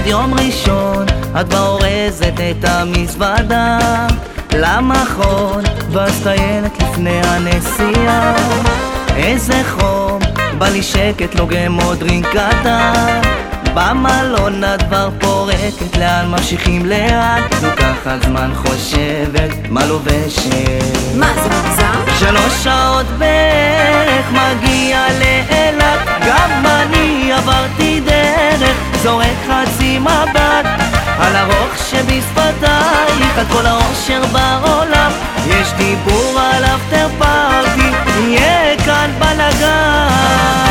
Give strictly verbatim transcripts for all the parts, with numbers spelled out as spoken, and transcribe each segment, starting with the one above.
עוד יום ראשון את כבר אורזת את המזוודה למכון והסתיינת לפני הנסיעה. איזה חום, בא לי שקט, לוגם עוד דרינק קטן. במלון את כבר פורקת, לאן ממשיכים לאט? לוקחת זמן חושבת, מה לובשת? מה זה מוגזם? שלוש שעות בערך מגיע לאילת. גם אני עברתי דרך, זורק חצי מבט על הרוך שבשפתייך, על כל האושר בעולם. יש דיבור על אפטר פארטי, יהיה כאן בלגן.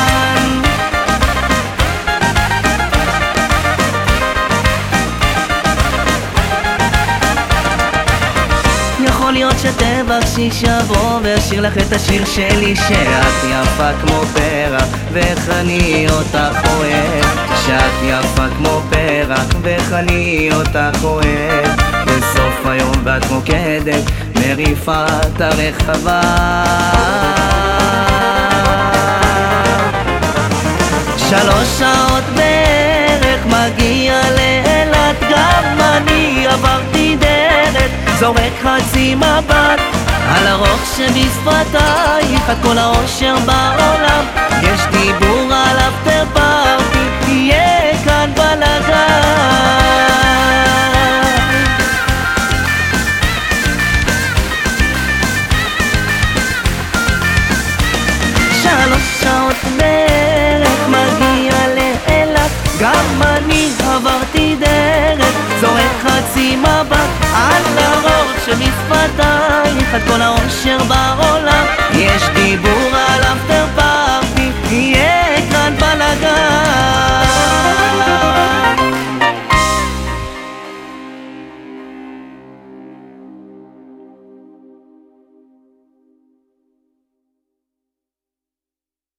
יכול להיות שתבקשי שיבוא ואשיר לך את השיר שלי, שאת יפה כמו פרח ואיך אני אותך אוהב. שאת יפה כמו פרח ואיך אני אותך אוהב. בסוף היום ואת מוקדת מריפת הרחבה. שלוש שעות בערך מגיע לאילת. גם אני עברתי דרך, זורק חצי מבט על הרוך שבשפתייך, על כל האושר בעולם. יש דיבור על אפטר פארטי, תהיה כאן בלגן. שלוש שעות בערך מגיע לאילת. גם אני עברתי דרך, זורק חצי מבט על הרוך שבשפתייך, על כל האושר בעולם.